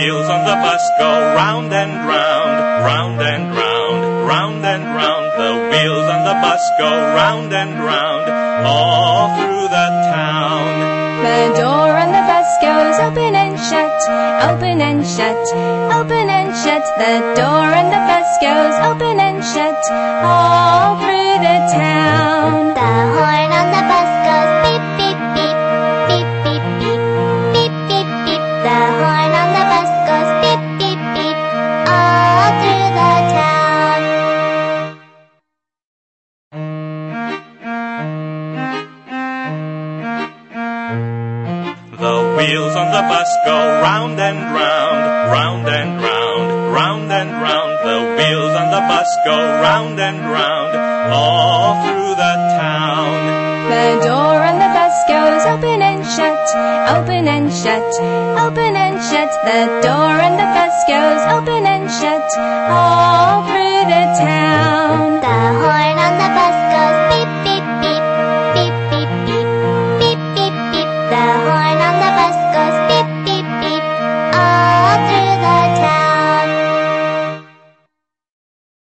wheels on the bus go round and round, round and round, round and round. The wheels on the bus go round and round, all through the town. The door on the bus goes open and shut, open and shut, open and shut. The door on the bus goes open and shut, all through the town. The horn on the bus goes beep, beep, beep, beep, beep, beep, beep, beep, beep. The horn on the bus goes beep, beep, beep, all through the town. The wheels on the bus go round and round, round and round, round and round. The wheels on the bus go round and round, all through the town. The door on the bus goes open and shut, open and shut, open and shut. The door on the bus goes open and shut, all through the town. The horn